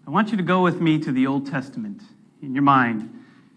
I want you to go with me to the Old Testament in your mind.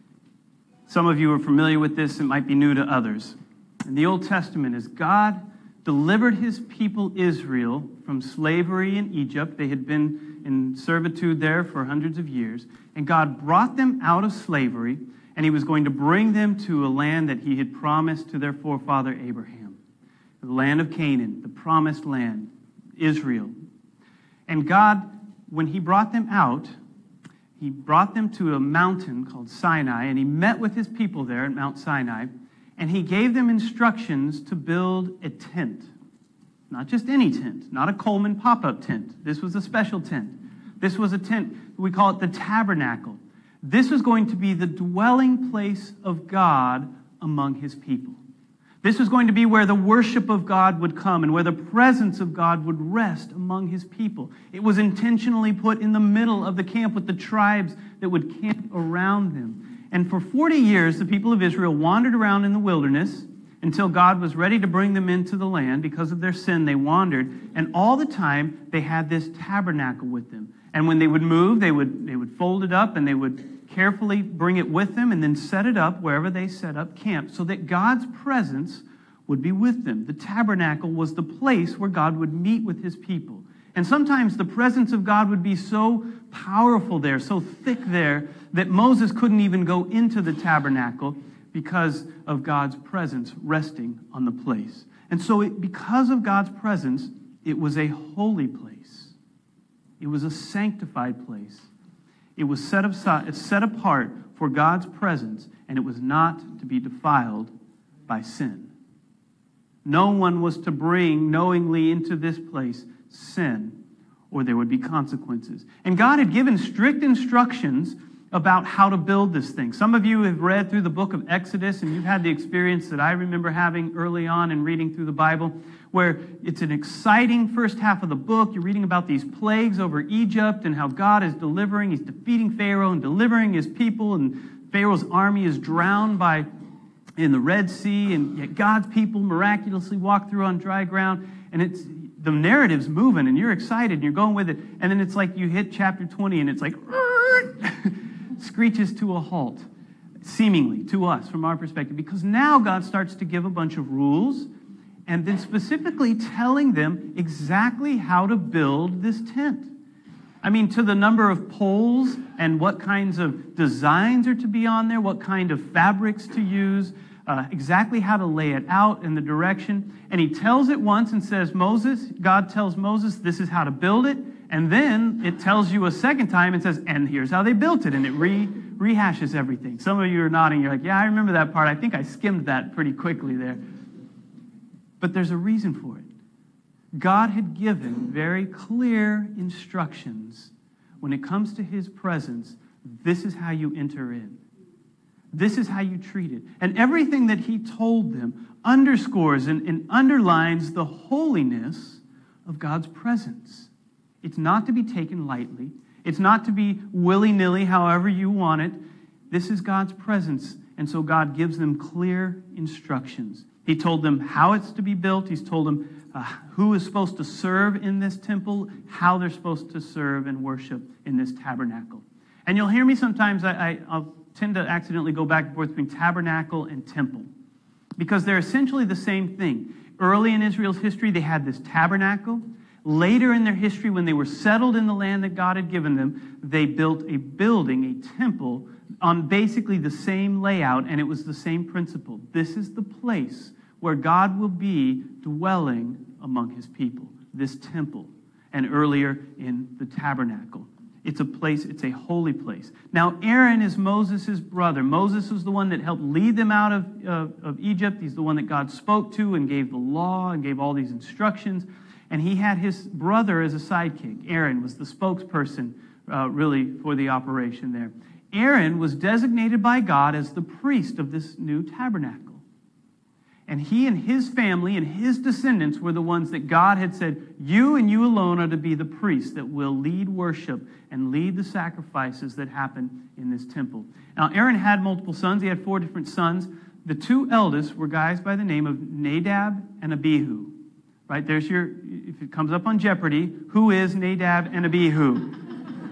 Some of you are familiar with this. It might be new to others. In the Old Testament, as God delivered his people Israel from slavery in Egypt, they had been in servitude there for hundreds of years, and God brought them out of slavery, and he was going to bring them to a land that he had promised to their forefather Abraham, the land of Canaan, the promised land, Israel. And God, when he brought them out, he brought them to a mountain called Sinai, and he met with his people there at Mount Sinai, and he gave them instructions to build a tent. Not just any tent, not a Coleman pop-up tent. This was a special tent. This was a tent, we call it the tabernacle. This was going to be the dwelling place of God among his people. This was going to be where the worship of God would come and where the presence of God would rest among his people. It was intentionally put in the middle of the camp with the tribes that would camp around them. And for 40 years, the people of Israel wandered around in the wilderness until God was ready to bring them into the land. Because of their sin, they wandered. And all the time, they had this tabernacle with them. And when they would move, they would fold it up and they would carefully bring it with them and then set it up wherever they set up camp so that God's presence would be with them. The tabernacle was the place where God would meet with his people. And sometimes the presence of God would be so powerful there, so thick there, that Moses couldn't even go into the tabernacle because of God's presence resting on the place. And so because of God's presence, it was a holy place. It was a sanctified place. It was set apart for God's presence, and it was not to be defiled by sin. No one was to bring knowingly into this place sin, or there would be consequences. And God had given strict instructions about how to build this thing. Some of you have read through the book of Exodus, and you've had the experience that I remember having early on in reading through the Bible, where it's an exciting first half of the book. You're reading about these plagues over Egypt and how God is delivering. He's defeating Pharaoh and delivering his people, and Pharaoh's army is drowned in the Red Sea, and yet God's people miraculously walk through on dry ground, and the narrative's moving, and you're excited, and you're going with it, and then it's like you hit chapter 20, and it's like screeches to a halt, seemingly, to us, from our perspective, because now God starts to give a bunch of rules, and then specifically telling them exactly how to build this tent. I mean, to the number of poles and what kinds of designs are to be on there, what kind of fabrics to use, exactly how to lay it out in the direction. And he tells it once and says, God tells Moses, this is how to build it. And then it tells you a second time and says, and here's how they built it. And it rehashes everything. Some of you are nodding. You're like, yeah, I remember that part. I think I skimmed that pretty quickly there. But there's a reason for it. God had given very clear instructions when it comes to his presence. This is how you enter in. This is how you treat it. And everything that he told them underscores and underlines the holiness of God's presence. It's not to be taken lightly. It's not to be willy-nilly, however you want it. This is God's presence. And so God gives them clear instructions. He told them how it's to be built. He's told them who is supposed to serve in this temple, how they're supposed to serve and worship in this tabernacle. And you'll hear me sometimes, I'll tend to accidentally go back and forth between tabernacle and temple, because they're essentially the same thing. Early in Israel's history, they had this tabernacle. Later in their history, when they were settled in the land that God had given them, they built a building, a temple, on basically the same layout, and it was the same principle. This is the place where God will be dwelling among his people, this temple, and earlier in the tabernacle. It's a place, it's a holy place. Now, Aaron is Moses' brother. Moses was the one that helped lead them out of Egypt. He's the one that God spoke to and gave the law and gave all these instructions. And he had his brother as a sidekick. Aaron was the spokesperson, really, for the operation there. Aaron was designated by God as the priest of this new tabernacle. And he and his family and his descendants were the ones that God had said, you and you alone are to be the priests that will lead worship and lead the sacrifices that happen in this temple. Now, Aaron had multiple sons. He had 4 different sons. The 2 eldest were guys by the name of Nadab and Abihu. Right, there's if it comes up on Jeopardy, who is Nadab and Abihu?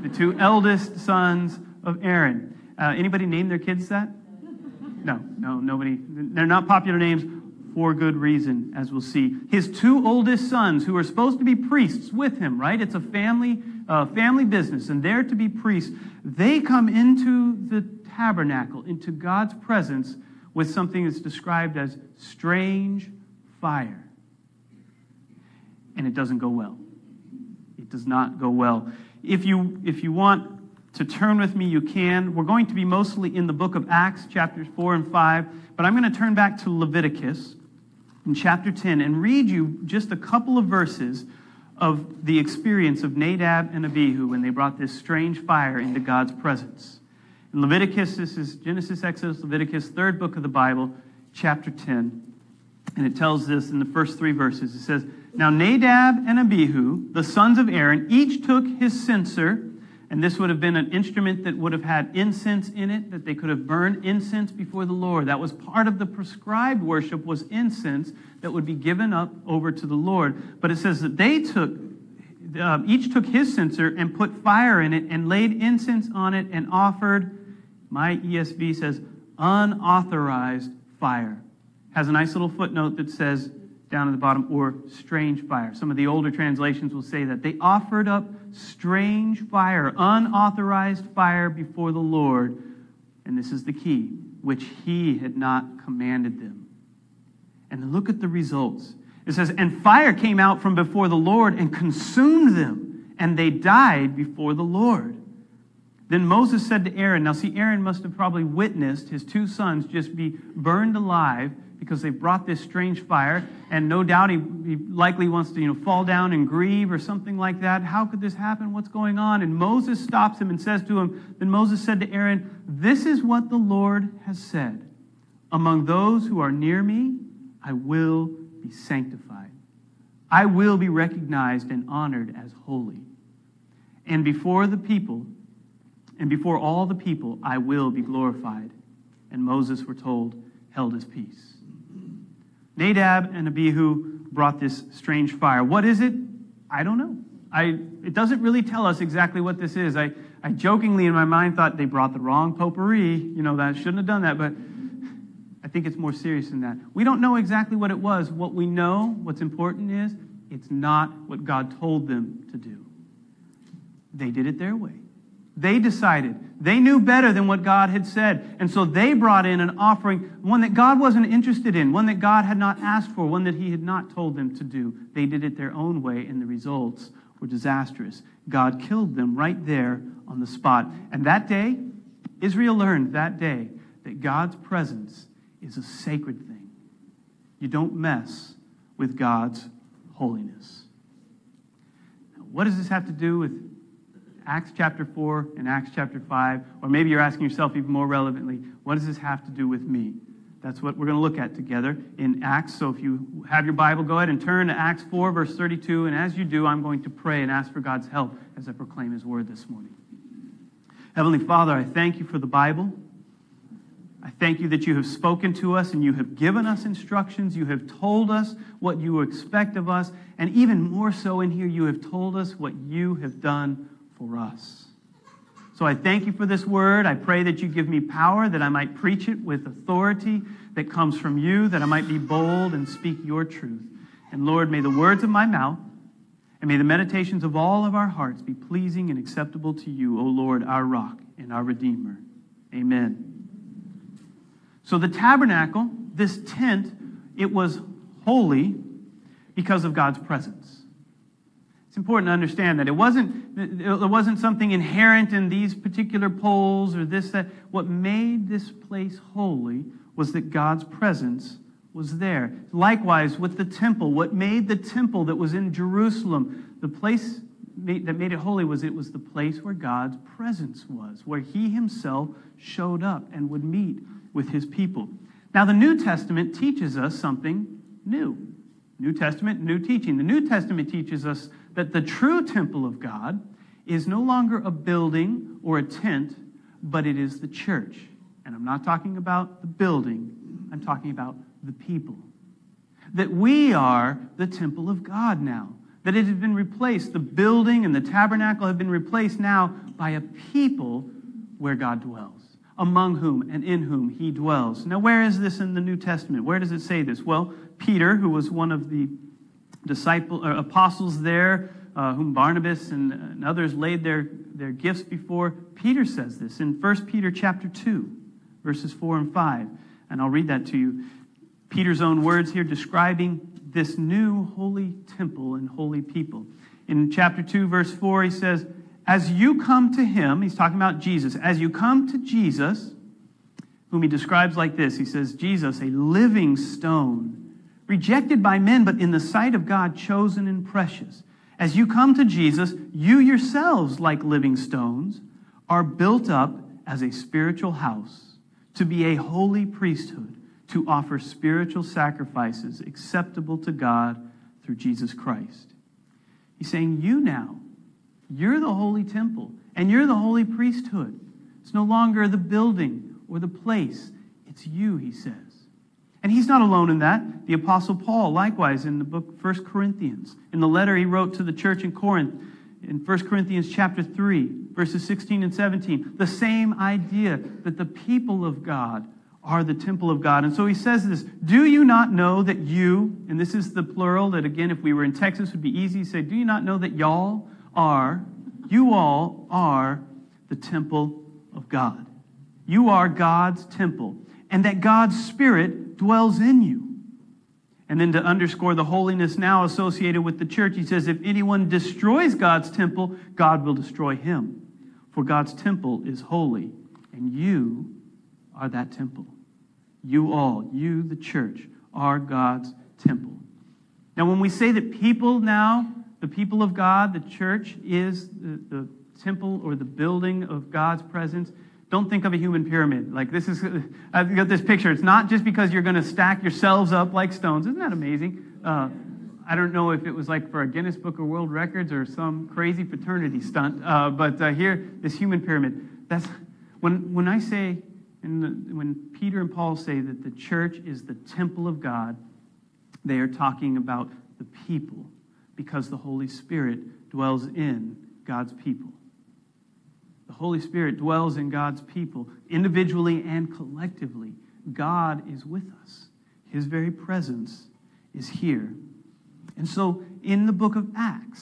The two eldest sons of Aaron. Anybody name their kids that? No, nobody. They're not popular names for good reason, as we'll see. His two oldest sons, who are supposed to be priests with him, right? It's a family business, and they're to be priests. They come into the tabernacle, into God's presence, with something that's described as strange fire. And it doesn't go well. It does not go well. If you want to turn with me, you can. We're going to be mostly in the book of Acts, chapters 4 and 5, but I'm going to turn back to Leviticus in chapter 10 and read you just a couple of verses of the experience of Nadab and Abihu when they brought this strange fire into God's presence. In Leviticus, this is Genesis, Exodus, Leviticus, third book of the Bible, chapter 10. And it tells this in the first 3 verses. It says, "Now Nadab and Abihu, the sons of Aaron, each took his censer," and this would have been an instrument that would have had incense in it, that they could have burned incense before the Lord. That was part of the prescribed worship, was incense that would be given up over to the Lord. But it says that they each took his censer and put fire in it and laid incense on it and offered, my ESV says, unauthorized fire. Has a nice little footnote that says down at the bottom, or strange fire. Some of the older translations will say that. They offered up strange fire, unauthorized fire before the Lord, and this is the key, which he had not commanded them. And then look at the results. It says, "And fire came out from before the Lord and consumed them, and they died before the Lord. Then Moses said to Aaron," now see, Aaron must have probably witnessed his 2 sons just be burned alive because they brought this strange fire, and no doubt he likely wants to fall down and grieve or something like that. How could this happen? What's going on? And Moses stops him and says to him, "Then Moses said to Aaron, 'This is what the Lord has said. Among those who are near me, I will be sanctified. I will be recognized and honored as holy. And before the people, and before all the people, I will be glorified.' And Moses, we're told, held his peace." Nadab and Abihu brought this strange fire. What is it? I don't know. It doesn't really tell us exactly what this is. I jokingly in my mind thought they brought the wrong potpourri. That shouldn't have done that, but I think it's more serious than that. We don't know exactly what it was. What we know, what's important is, it's not what God told them to do. They did it their way. They decided. They knew better than what God had said. And so they brought in an offering, one that God wasn't interested in, one that God had not asked for, one that he had not told them to do. They did it their own way, and the results were disastrous. God killed them right there on the spot. And that day, Israel learned that day that God's presence is a sacred thing. You don't mess with God's holiness. Now, what does this have to do with Acts chapter 4 and Acts chapter 5, or maybe you're asking yourself even more relevantly, what does this have to do with me? That's what we're going to look at together in Acts. So if you have your Bible, go ahead and turn to Acts 4, verse 32, and as you do, I'm going to pray and ask for God's help as I proclaim his word this morning. Heavenly Father, I thank you for the Bible. I thank you that you have spoken to us and you have given us instructions. You have told us what you expect of us, and even more so in here, you have told us what you have done for us. So I thank you for this word. I pray that you give me power, that I might preach it with authority that comes from you, that I might be bold and speak your truth. And Lord, may the words of my mouth and may the meditations of all of our hearts be pleasing and acceptable to you, O Lord, our rock and our Redeemer. Amen. So the tabernacle, this tent, it was holy because of God's presence. It's important to understand that it wasn't something inherent in these particular poles or this, that. What made this place holy was that God's presence was there. Likewise, with the temple, what made the temple that was in Jerusalem, the place that made it holy was the place where God's presence was, where he himself showed up and would meet with his people. Now, the New Testament teaches us something new. New Testament, new teaching. The New Testament teaches us that the true temple of God is no longer a building or a tent, but it is the church. And I'm not talking about the building. I'm talking about the people. That we are the temple of God now. that it had been replaced. The building and the tabernacle have been replaced now by a people where God dwells, among whom and in whom he dwells. Now, where is this in the New Testament? Where does it say this? Well, Peter, who was one of the apostles there, whom Barnabas and others laid their gifts before, Peter says this in 1 Peter chapter 2, verses 4 and 5. And I'll read that to you. Peter's own words here describing this new holy temple and holy people. In chapter 2, verse 4, he says, as you come to him, he's talking about Jesus, as you come to Jesus, whom he describes like this, he says, Jesus, a living stone, rejected by men, but in the sight of God, chosen and precious. As you come to Jesus, you yourselves, like living stones, are built up as a spiritual house to be a holy priesthood, to offer spiritual sacrifices acceptable to God through Jesus Christ. He's saying, you're the holy temple, and you're the holy priesthood. It's no longer the building or the place. It's you, he says. And he's not alone in that. The Apostle Paul, likewise, in the book 1 Corinthians, in the letter he wrote to the church in Corinth, in 1 Corinthians chapter 3, verses 16 and 17, the same idea that the people of God are the temple of God. And so he says this, do you not know that you, and this is the plural that, again, if we were in Texas, would be easy to say, do you not know that you all are the temple of God? You are God's temple, and that God's Spirit dwells in you. And then to underscore the holiness now associated with the church, he says, if anyone destroys God's temple, God will destroy him. For God's temple is holy, and you are that temple. You, the church, are God's temple. Now, when we say that people now, the people of God, the church, is the temple or the building of God's presence, don't think of a human pyramid. Like this is, I've got this picture. It's not just because you're going to stack yourselves up like stones. Isn't that amazing? I don't know if it was like for a Guinness Book of World Records or some crazy fraternity stunt. But here, this human pyramid. That's when I say, when Peter and Paul say that the church is the temple of God, they are talking about the people, because the Holy Spirit dwells in God's people. The Holy Spirit dwells in God's people, individually and collectively. God is with us. His very presence is here. And so in the book of Acts,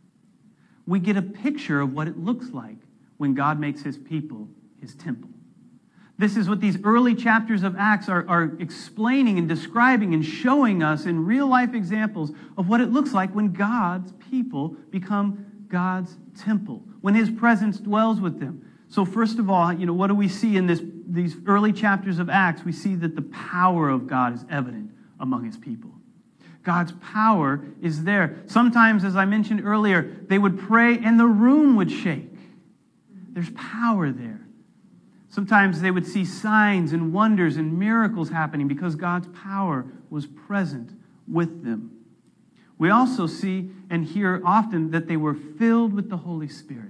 we get a picture of what it looks like when God makes his people his temple. This is what these early chapters of Acts are explaining and describing and showing us in real-life examples of what it looks like when God's people become God's temple, when his presence dwells with them. So first of all, what do we see in these early chapters of Acts? We see that the power of God is evident among his people. God's power is there. Sometimes, as I mentioned earlier, they would pray and the room would shake. There's power there. Sometimes they would see signs and wonders and miracles happening because God's power was present with them. We also see and hear often that they were filled with the Holy Spirit.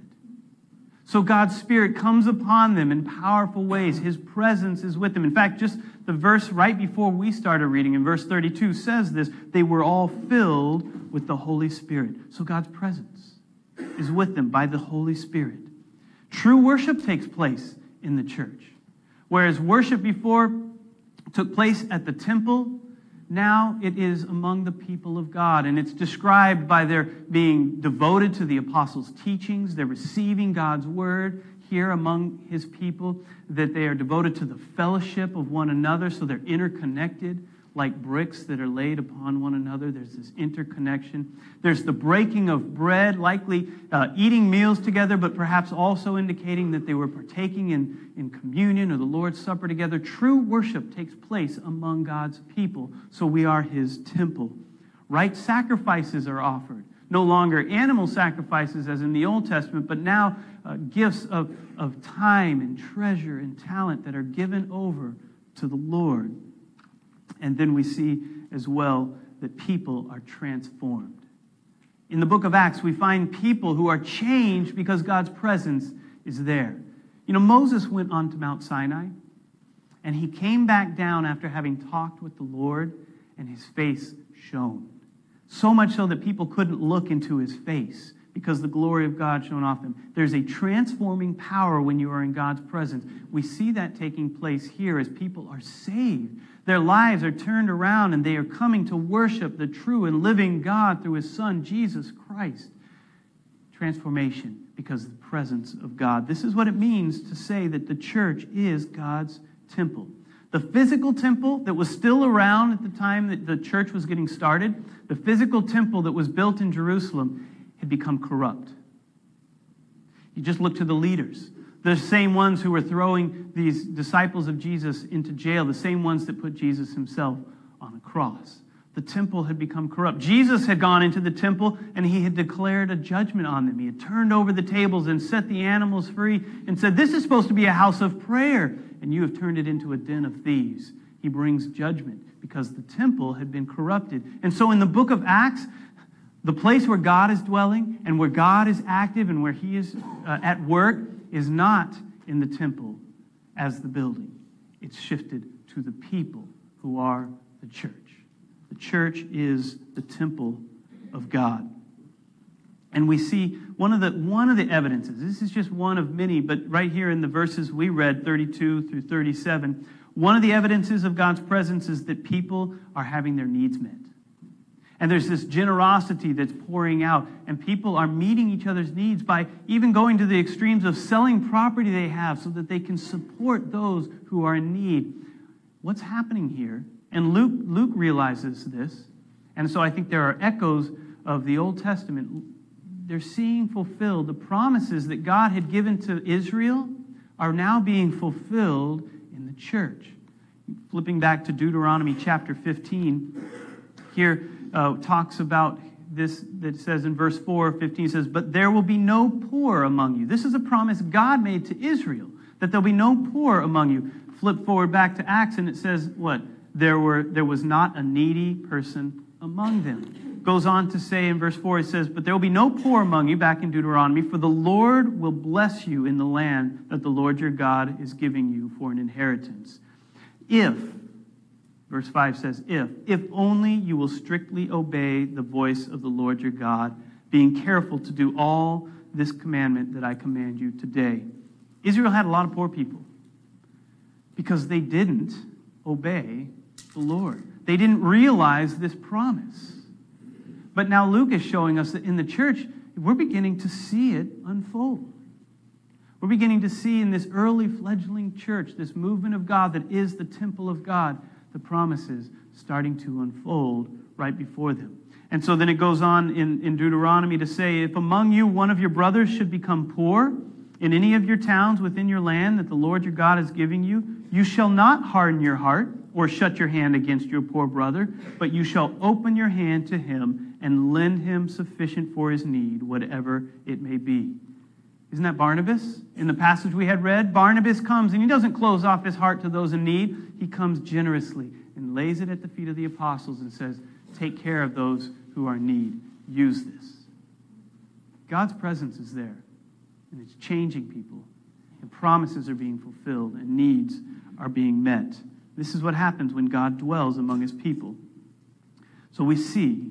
So God's Spirit comes upon them in powerful ways. His presence is with them. In fact, just the verse right before we started reading, in verse 32, says this, they were all filled with the Holy Spirit. So God's presence is with them by the Holy Spirit. True worship takes place in the church. Whereas worship before took place at the temple, now it is among the people of God. And it's described by their being devoted to the apostles' teachings. They're receiving God's word here among his people. That they are devoted to the fellowship of one another. So they're interconnected like bricks that are laid upon one another. There's this interconnection. There's the breaking of bread, likely eating meals together, but perhaps also indicating that they were partaking in communion or the Lord's Supper together. True worship takes place among God's people, so we are his temple. Right sacrifices are offered. No longer animal sacrifices as in the Old Testament, but now gifts of time and treasure and talent that are given over to the Lord. And then we see as well that people are transformed. In the book of Acts, we find people who are changed because God's presence is there. Moses went on to Mount Sinai, and he came back down after having talked with the Lord, and his face shone. So much so that people couldn't look into his face because the glory of God shone off them. There's a transforming power when you are in God's presence. We see that taking place here as people are saved. Their lives are turned around and they are coming to worship the true and living God through his Son, Jesus Christ. Transformation because of the presence of God. This is what it means to say that the church is God's temple. The physical temple that was still around at the time that the church was getting started, the physical temple that was built in Jerusalem, had become corrupt. You just look to the leaders. The same ones who were throwing these disciples of Jesus into jail, the same ones that put Jesus himself on a cross. The temple had become corrupt. Jesus had gone into the temple and he had declared a judgment on them. He had turned over the tables and set the animals free and said, this is supposed to be a house of prayer, and you have turned it into a den of thieves. He brings judgment because the temple had been corrupted. And so in the book of Acts, the place where God is dwelling and where God is active and where he is at work is not in the temple as the building. It's shifted to the people who are the church. The church is the temple of God. And we see one of the evidences, this is just one of many, but right here in the verses we read, 32 through 37, one of the evidences of God's presence is that people are having their needs met. And there's this generosity that's pouring out, and people are meeting each other's needs by even going to the extremes of selling property they have so that they can support those who are in need. What's happening here? And Luke realizes this, and so I think there are echoes of the Old Testament. They're seeing fulfilled. The promises that God had given to Israel are now being fulfilled in the church. Flipping back to Deuteronomy chapter 15, here talks about this, that says in verse 4:15 says, but there will be no poor among you. This is a promise God made to Israel, that there'll be no poor among you. Flip forward back to Acts, and it says what? There was not a needy person among them. Goes on to say in verse 4, it says, but there will be no poor among you, back in Deuteronomy, for the Lord will bless you in the land that the Lord your God is giving you for an inheritance. If, verse 5 says, if only you will strictly obey the voice of the Lord your God, being careful to do all this commandment that I command you today. Israel had a lot of poor people because they didn't obey the Lord. They didn't realize this promise. But now Luke is showing us that in the church, we're beginning to see it unfold. We're beginning to see in this early fledgling church, this movement of God that is the temple of God, the promises starting to unfold right before them. And so then it goes on in Deuteronomy to say, if among you one of your brothers should become poor in any of your towns within your land that the Lord your God is giving you, you shall not harden your heart or shut your hand against your poor brother, but you shall open your hand to him and lend him sufficient for his need, whatever it may be. Isn't that Barnabas? In the passage we had read, Barnabas comes and he doesn't close off his heart to those in need. He comes generously and lays it at the feet of the apostles and says, take care of those who are in need. Use this. God's presence is there, and it's changing people, and promises are being fulfilled, and needs are being met. This is what happens when God dwells among his people. So we see,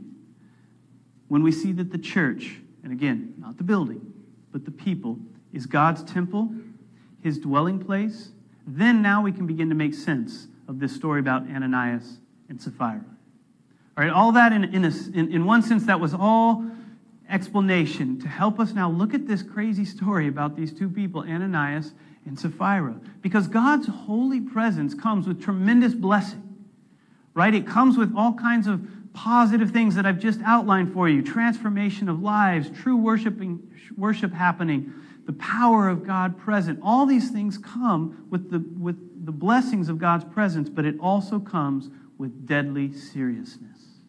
when we see that the church, and again, not the building, but the people, is God's temple, his dwelling place, then now we can begin to make sense of this story about Ananias and Sapphira. All right, all that in one sense, that was all explanation to help us now look at this crazy story about these two people, Ananias and Sapphira. Because God's holy presence comes with tremendous blessing, right? It comes with all kinds of positive things that I've just outlined for you. Transformation of lives, true worship happening, the power of God present. All these things come with the blessings of God's presence, but it also comes with deadly seriousness.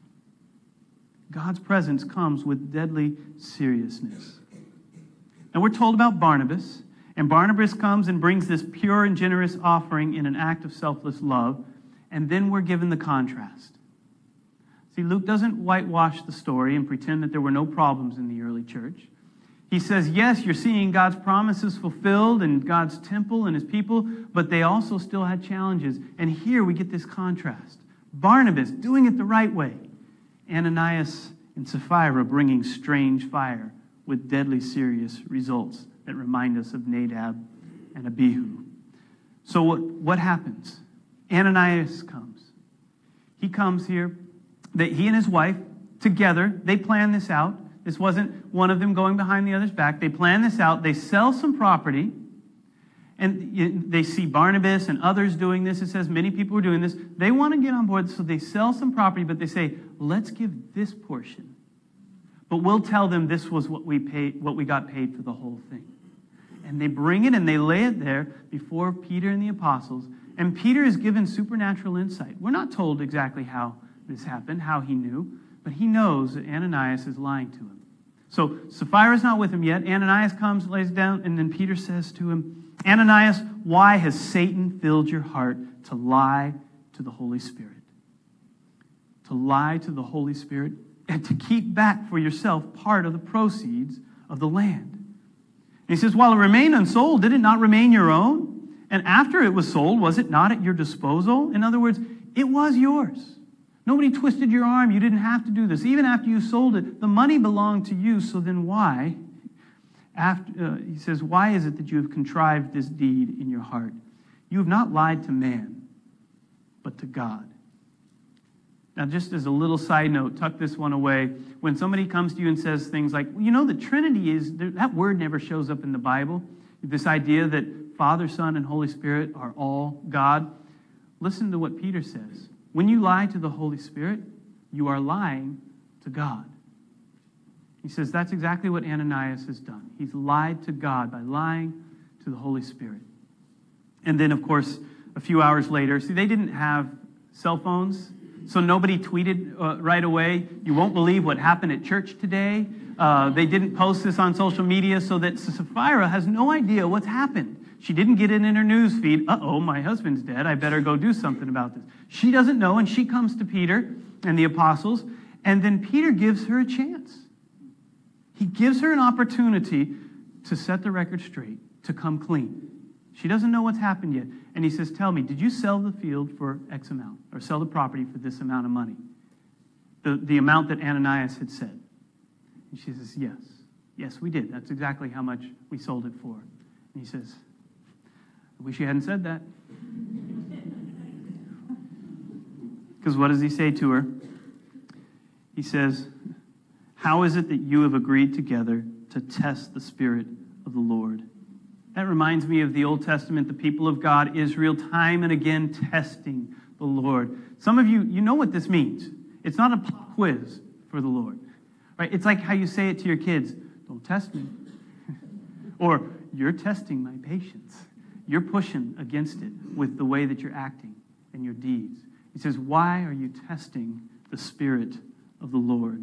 God's presence comes with deadly seriousness. And we're told about Barnabas, and Barnabas comes and brings this pure and generous offering in an act of selfless love, and then we're given the contrast. See, Luke doesn't whitewash the story and pretend that there were no problems in the early church. He says, yes, you're seeing God's promises fulfilled in God's temple and his people, but they also still had challenges. And here we get this contrast. Barnabas doing it the right way. Ananias and Sapphira bringing strange fire with deadly serious results that remind us of Nadab and Abihu. So what happens? Ananias comes. He comes here. He and his wife, together, they plan this out. This wasn't one of them going behind the other's back. They plan this out. They sell some property. And they see Barnabas and others doing this. It says many people are doing this. They want to get on board, so they sell some property, but they say, let's give this portion. But we'll tell them this was what we got paid for the whole thing. And they bring it and they lay it there before Peter and the apostles. And Peter is given supernatural insight. We're not told exactly how this happened, how he knew, but he knows that Ananias is lying to him. So Sapphira's not with him yet. Ananias comes, lays down, and then Peter says to him, Ananias, why has Satan filled your heart to lie to the Holy Spirit? To lie to the Holy Spirit and to keep back for yourself part of the proceeds of the land. And he says, while it remained unsold, did it not remain your own? And after it was sold, was it not at your disposal? In other words, it was yours. Nobody twisted your arm. You didn't have to do this. Even after you sold it, the money belonged to you. So then why? He says, why is it that you have contrived this deed in your heart? You have not lied to man, but to God. Now, just as a little side note, tuck this one away. When somebody comes to you and says things like, well, you know, the Trinity that word never shows up in the Bible. This idea that Father, Son, and Holy Spirit are all God. Listen to what Peter says. When you lie to the Holy Spirit, you are lying to God. He says that's exactly what Ananias has done. He's lied to God by lying to the Holy Spirit. And then, of course, a few hours later, see, they didn't have cell phones, so nobody tweeted right away, you won't believe what happened at church today. They didn't post this on social media, so that Sapphira has no idea what's happened. She didn't get it in her news feed. Uh-oh, my husband's dead. I better go do something about this. She doesn't know, and she comes to Peter and the apostles, and then Peter gives her a chance. He gives her an opportunity to set the record straight, to come clean. She doesn't know what's happened yet. And he says, tell me, did you sell the field for X amount? Or sell the property for this amount of money? The amount that Ananias had said. And she says, yes. Yes, we did. That's exactly how much we sold it for. And he says, I wish you hadn't said that. Because what does he say to her? He says, how is it that you have agreed together to test the Spirit of the Lord? That reminds me of the Old Testament, the people of God, Israel, time and again testing the Lord. Some of you know what this means. It's not a pop quiz for the Lord. Right? It's like how you say it to your kids, don't test me. Or, you're testing my patience. You're pushing against it with the way that you're acting and your deeds. He says, why are you testing the Spirit of the Lord?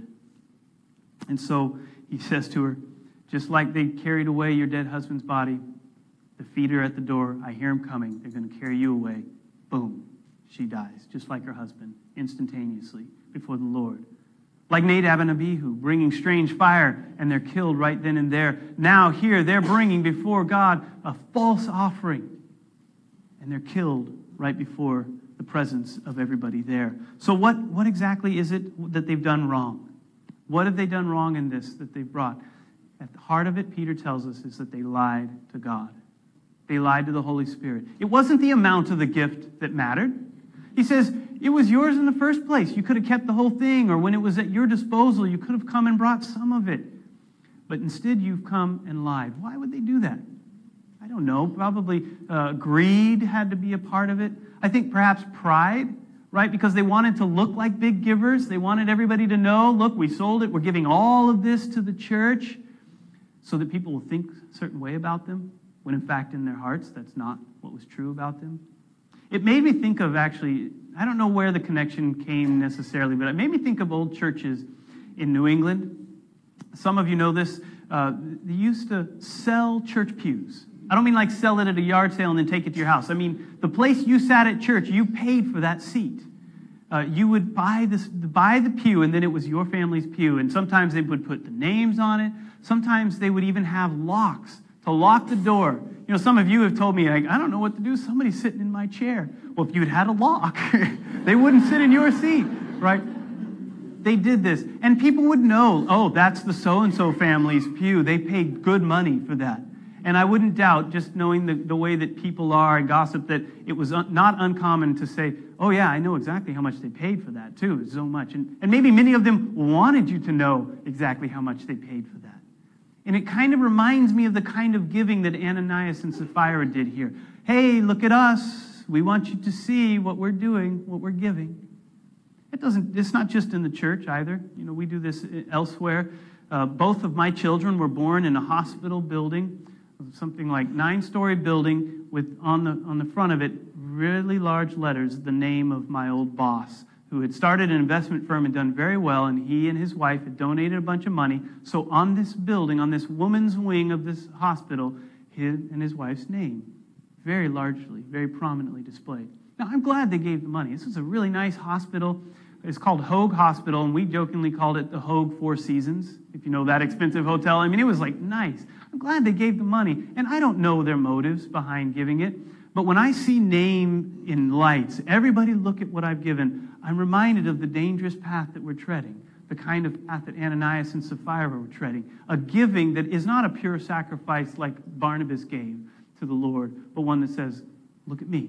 And so he says to her, just like they carried away your dead husband's body, the feet are at the door. I hear him coming. They're going to carry you away. Boom. She dies, just like her husband, instantaneously before the Lord. Like Nadab and Abihu, bringing strange fire, and they're killed right then and there. Now here, they're bringing before God a false offering, and they're killed right before the presence of everybody there. So what exactly is it that they've done wrong? What have they done wrong in this that they've brought? At the heart of it, Peter tells us, is that they lied to God. They lied to the Holy Spirit. It wasn't the amount of the gift that mattered. He says, it was yours in the first place. You could have kept the whole thing, or when it was at your disposal, you could have come and brought some of it. But instead, you've come and lied. Why would they do that? I don't know. Probably greed had to be a part of it. I think perhaps pride, right? Because they wanted to look like big givers. They wanted everybody to know, look, we sold it. We're giving all of this to the church so that people will think a certain way about them, when in fact in their hearts, that's not what was true about them. It made me think of, actually, I don't know where the connection came necessarily, but it made me think of old churches in New England. Some of you know this. They used to sell church pews. I don't mean like sell it at a yard sale and then take it to your house. I mean, the place you sat at church, you paid for that seat. You would buy the pew, and then it was your family's pew. And sometimes they would put the names on it. Sometimes they would even have locks to lock the door. You know, some of you have told me, like, I don't know what to do. Somebody's sitting in my chair. Well, if you had a lock, they wouldn't sit in your seat, right? they did this. And people would know, oh, that's the so-and-so family's pew. They paid good money for that. And I wouldn't doubt, just knowing the way that people are and gossip, that it was not uncommon to say, oh yeah, I know exactly how much they paid for that too. It's so much. And maybe many of them wanted you to know exactly how much they paid for that. And it kind of reminds me of the kind of giving that Ananias and Sapphira did here. Hey, look at us. We want you to see what we're doing, what we're giving. It's not just in the church either. You know, we do this elsewhere. Both of my children were born in a hospital building, something like 9-story building with on the front of it, really large letters, the name of my old boss, who had started an investment firm and done very well, and he and his wife had donated a bunch of money. So on this building, on this woman's wing of this hospital, his and his wife's name, very largely, very prominently displayed. Now, I'm glad they gave the money. This is a really nice hospital. It's called Hoag Hospital, and we jokingly called it the Hoag Four Seasons, if you know that expensive hotel. I mean, it was like nice. I'm glad they gave the money, and I don't know their motives behind giving it, but when I see name in lights, everybody look at what I've given, I'm reminded of the dangerous path that we're treading, the kind of path that Ananias and Sapphira were treading, a giving that is not a pure sacrifice like Barnabas gave to the Lord, but one that says, look at me.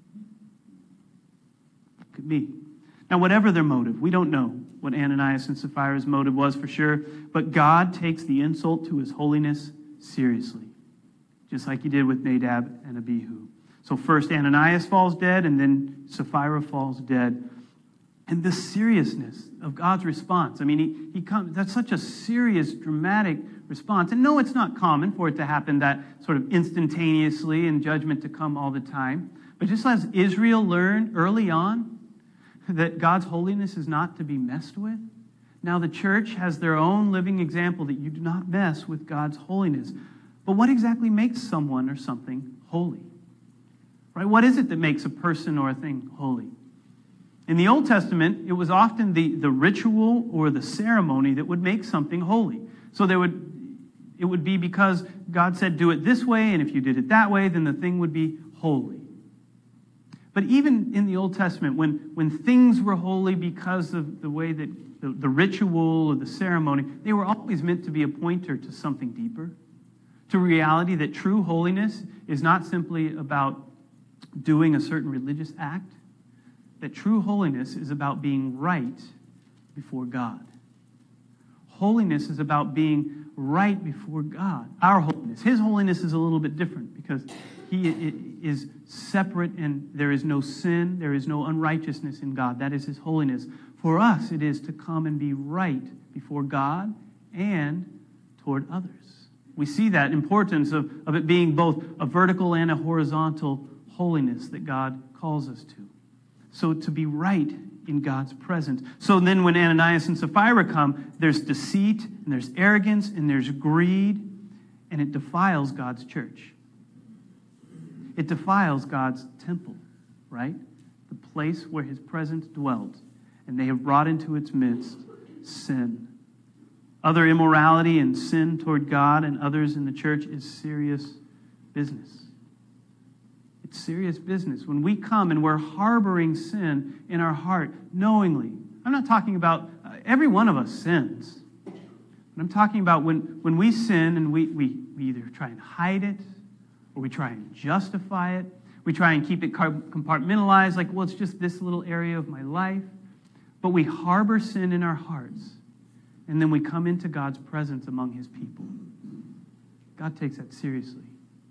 Look at me. Now, whatever their motive, we don't know what Ananias and Sapphira's motive was for sure, but God takes the insult to his holiness seriously, just like he did with Nadab and Abihu. So first Ananias falls dead, and then Sapphira falls dead. And the seriousness of God's response. I mean, he comes. That's such a serious, dramatic response. And no, it's not common for it to happen that sort of instantaneously and judgment to come all the time. But just as Israel learned early on that God's holiness is not to be messed with, now the church has their own living example that you do not mess with God's holiness. But what exactly makes someone or something holy? Right? What is it that makes a person or a thing holy? In the Old Testament, it was often the ritual or the ceremony that would make something holy. So it would be because God said, do it this way, and if you did it that way, then the thing would be holy. But even in the Old Testament, when things were holy because of the way that the ritual or the ceremony, they were always meant to be a pointer to something deeper, to reality that true holiness is not simply about doing a certain religious act, that true holiness is about being right before God. Holiness is about being right before God. Our holiness. His holiness is a little bit different because he is separate and there is no sin, there is no unrighteousness in God. That is his holiness. For us, it is to come and be right before God and toward others. We see that importance of it being both a vertical and a horizontal holiness that God calls us to. So to be right in God's presence. So then when Ananias and Sapphira come, there's deceit, and there's arrogance, and there's greed, and it defiles God's church. It defiles God's temple, right? The place where his presence dwelt. And they have brought into its midst sin. Other immorality and sin toward God and others in the church is serious business. It's serious business. When we come and we're harboring sin in our heart knowingly. I'm not talking about every one of us sins. But I'm talking about when we sin and we either try and hide it or we try and justify it. We try and keep it compartmentalized like, well, it's just this little area of my life. But we harbor sin in our hearts. And then we come into God's presence among his people. God takes that seriously.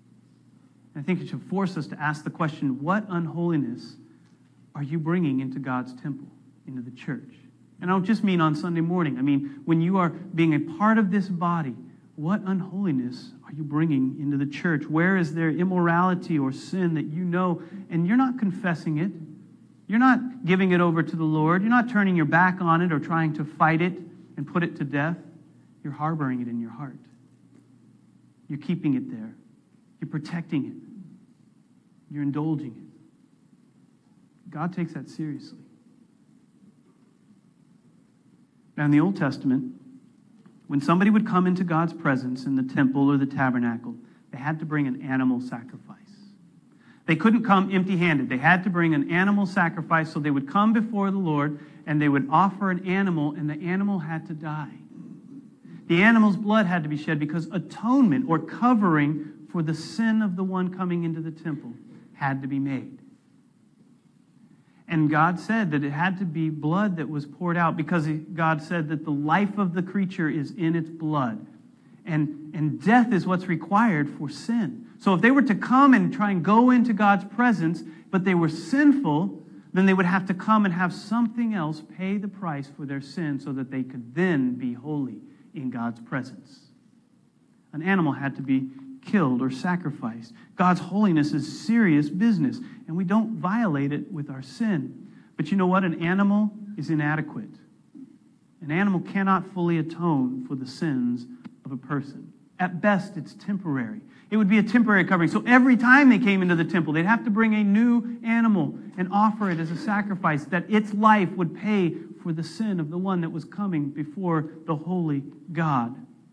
I think it should force us to ask the question, what unholiness are you bringing into God's temple, into the church? And I don't just mean on Sunday morning. I mean, when you are being a part of this body, what unholiness are you bringing into the church? Where is there immorality or sin that you know, and you're not confessing it? You're not giving it over to the Lord. You're not turning your back on it or trying to fight it and put it to death. You're harboring it in your heart. You're keeping it there. You're protecting it. You're indulging it. God takes that seriously. Now, in the Old Testament, when somebody would come into God's presence in the temple or the tabernacle, they had to bring an animal sacrifice. They couldn't come empty-handed. They had to bring an animal sacrifice, so they would come before the Lord, and they would offer an animal, and the animal had to die. The animal's blood had to be shed because atonement or covering for the sin of the one coming into the temple had to be made. And God said that it had to be blood that was poured out because God said that the life of the creature is in its blood. And death is what's required for sin. So if they were to come and try and go into God's presence, but they were sinful, then they would have to come and have something else pay the price for their sin so that they could then be holy in God's presence. An animal had to be killed or sacrificed. God's holiness is serious business, and we don't violate it with our sin. But you know what? An animal is inadequate. An animal cannot fully atone for the sins of a person. At best, it's temporary. It would be a temporary covering. So every time they came into the temple, they'd have to bring a new animal and offer it as a sacrifice, that its life would pay for the sin of the one that was coming before the holy God.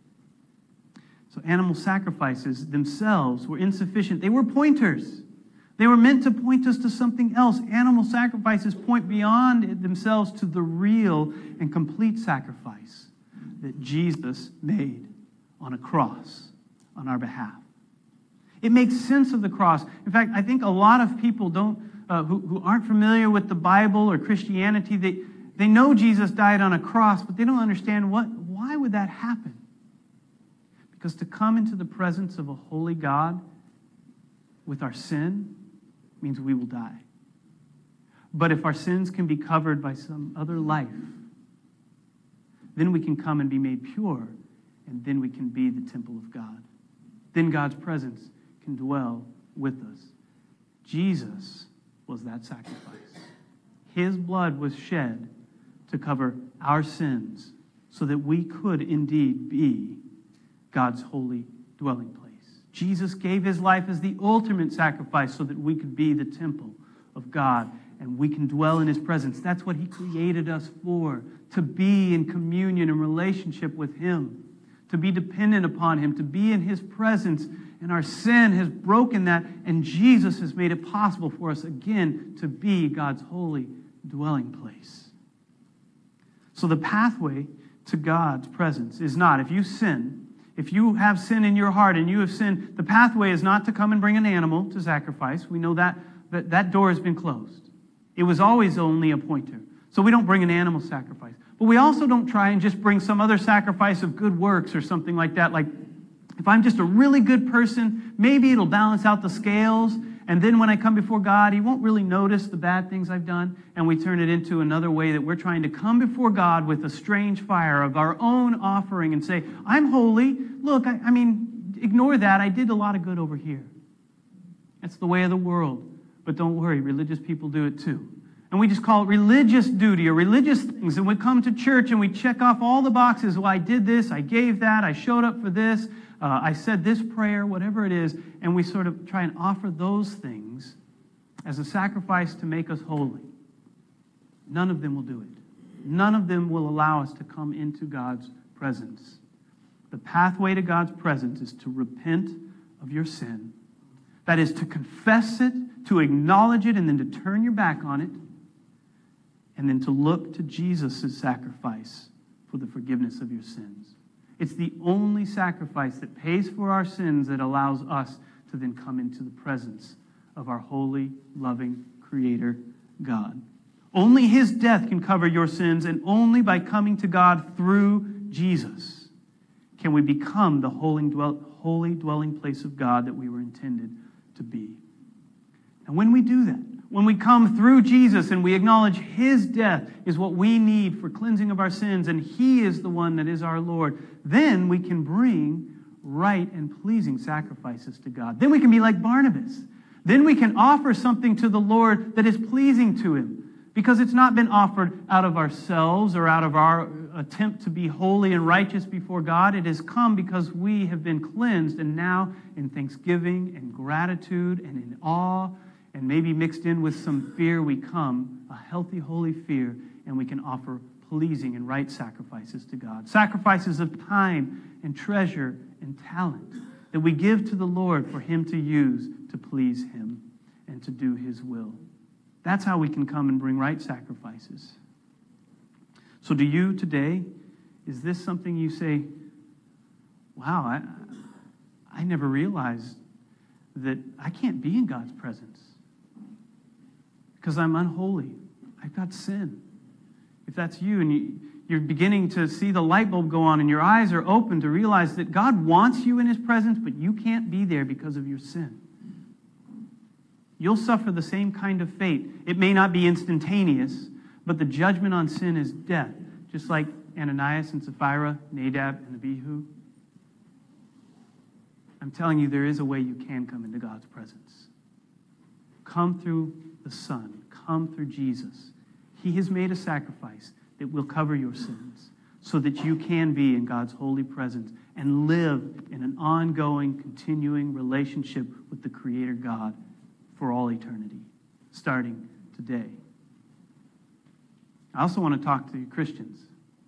So animal sacrifices themselves were insufficient. They were pointers. They were meant to point us to something else. Animal sacrifices point beyond themselves to the real and complete sacrifice that Jesus made on a cross on our behalf. It makes sense of the cross. In fact, I think a lot of people who aren't familiar with the Bible or Christianity, they know Jesus died on a cross, but they don't understand why would that happen? Because to come into the presence of a holy God with our sin means we will die. But if our sins can be covered by some other life, then we can come and be made pure, and then we can be the temple of God. Then God's presence can dwell with us. Jesus was that sacrifice. His blood was shed to cover our sins so that we could indeed be God's holy dwelling place. Jesus gave his life as the ultimate sacrifice so that we could be the temple of God and we can dwell in his presence. That's what he created us for, to be in communion and relationship with him, to be dependent upon him, to be in his presence. And our sin has broken that, and Jesus has made it possible for us again to be God's holy dwelling place. So the pathway to God's presence is not, if you have sin in your heart and you have sinned, the pathway is not to come and bring an animal to sacrifice. We know that door has been closed. It was always only a pointer. So we don't bring an animal sacrifice. But we also don't try and just bring some other sacrifice of good works or something like that. Like, if I'm just a really good person, maybe it'll balance out the scales. And then when I come before God, he won't really notice the bad things I've done. And we turn it into another way that we're trying to come before God with a strange fire of our own offering and say, I'm holy. Look, I mean, ignore that. I did a lot of good over here. That's the way of the world. But don't worry, religious people do it too. And we just call it religious duty or religious things. And we come to church and we check off all the boxes. Well, I did this, I gave that, I showed up for this, I said this prayer, whatever it is. And we sort of try and offer those things as a sacrifice to make us holy. None of them will do it. None of them will allow us to come into God's presence. The pathway to God's presence is to repent of your sin. That is to confess it, to acknowledge it, and then to turn your back on it. And then to look to Jesus' sacrifice for the forgiveness of your sins. It's the only sacrifice that pays for our sins that allows us to then come into the presence of our holy, loving Creator God. Only his death can cover your sins, and only by coming to God through Jesus can we become the holy dwelling place of God that we were intended to be. And when we do that, when we come through Jesus and we acknowledge his death is what we need for cleansing of our sins, and he is the one that is our Lord, then we can bring right and pleasing sacrifices to God. Then we can be like Barnabas. Then we can offer something to the Lord that is pleasing to him, because it's not been offered out of ourselves or out of our attempt to be holy and righteous before God. It has come because we have been cleansed, and now in thanksgiving and gratitude and in awe, and maybe mixed in with some fear, we come, a healthy, holy fear, and we can offer pleasing and right sacrifices to God. Sacrifices of time and treasure and talent that we give to the Lord for him to use to please him. and to do his will. That's how we can come and bring right sacrifices. So do you today, is this something you say, wow, I never realized that I can't be in God's presence because I'm unholy. I've got sin. If that's you and you're beginning to see the light bulb go on and your eyes are open to realize that God wants you in his presence, but you can't be there because of your sin, you'll suffer the same kind of fate. It may not be instantaneous, but the judgment on sin is death, just like Ananias and Sapphira, Nadab and Abihu. I'm telling you, there is a way you can come into God's presence. Come through the Son. Come through Jesus. He has made a sacrifice that will cover your sins so that you can be in God's holy presence and live in an ongoing, continuing relationship with the Creator God for all eternity, starting today. I also want to talk to you Christians.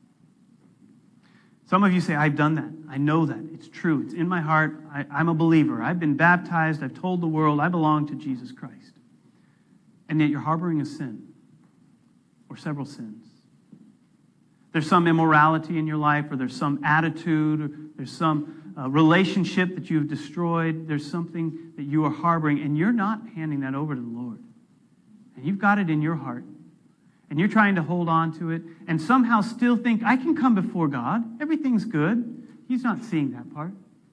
Some of you say, I've done that. I know that. It's true. It's in my heart. I'm a believer. I've been baptized. I've told the world I belong to Jesus Christ. And yet you're harboring a sin or several sins. There's some immorality in your life, or there's some attitude, or there's some relationship that you've destroyed. There's something that you are harboring, and you're not handing that over to the Lord. And you've got it in your heart. And you're trying to hold on to it and somehow still think, I can come before God. Everything's good. He's not seeing that part.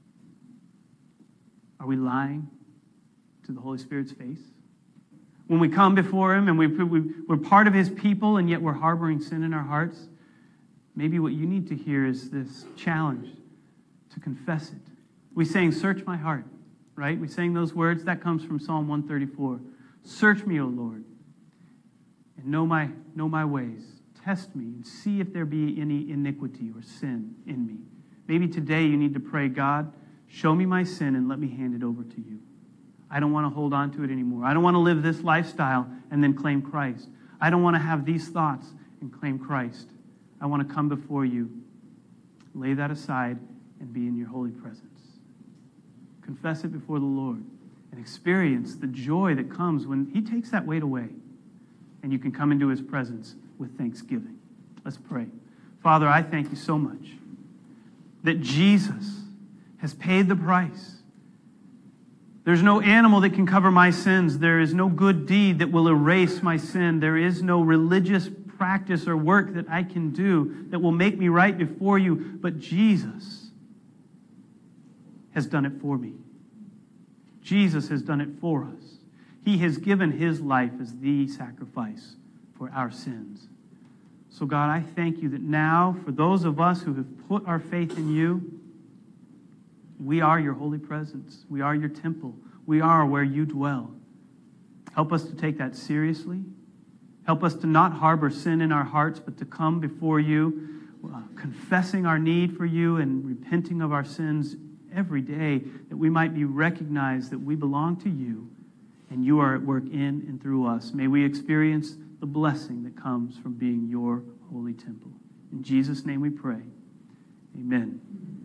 Are we lying to the Holy Spirit's face? When we come before him and we're part of his people and yet we're harboring sin in our hearts, maybe what you need to hear is this challenge to confess it. We sang, search my heart, right? We sang those words. That comes from Psalm 134. Search me, O Lord, and know my ways. Test me and see if there be any iniquity or sin in me. Maybe today you need to pray, God, show me my sin and let me hand it over to you. I don't want to hold on to it anymore. I don't want to live this lifestyle and then claim Christ. I don't want to have these thoughts and claim Christ. I want to come before you, lay that aside, and be in your holy presence. Confess it before the Lord and experience the joy that comes when he takes that weight away and you can come into his presence with thanksgiving. Let's pray. Father, I thank you so much that Jesus has paid the price. There's no animal that can cover my sins. There is no good deed that will erase my sin. There is no religious practice or work that I can do that will make me right before you. But Jesus has done it for me. Jesus has done it for us. He has given his life as the sacrifice for our sins. So God, I thank you that now, for those of us who have put our faith in you, we are your holy presence. We are your temple. We are where you dwell. Help us to take that seriously. Help us to not harbor sin in our hearts, but to come before you, confessing our need for you and repenting of our sins every day, that we might be recognized that we belong to you and you are at work in and through us. May we experience the blessing that comes from being your holy temple. In Jesus' name we pray. Amen.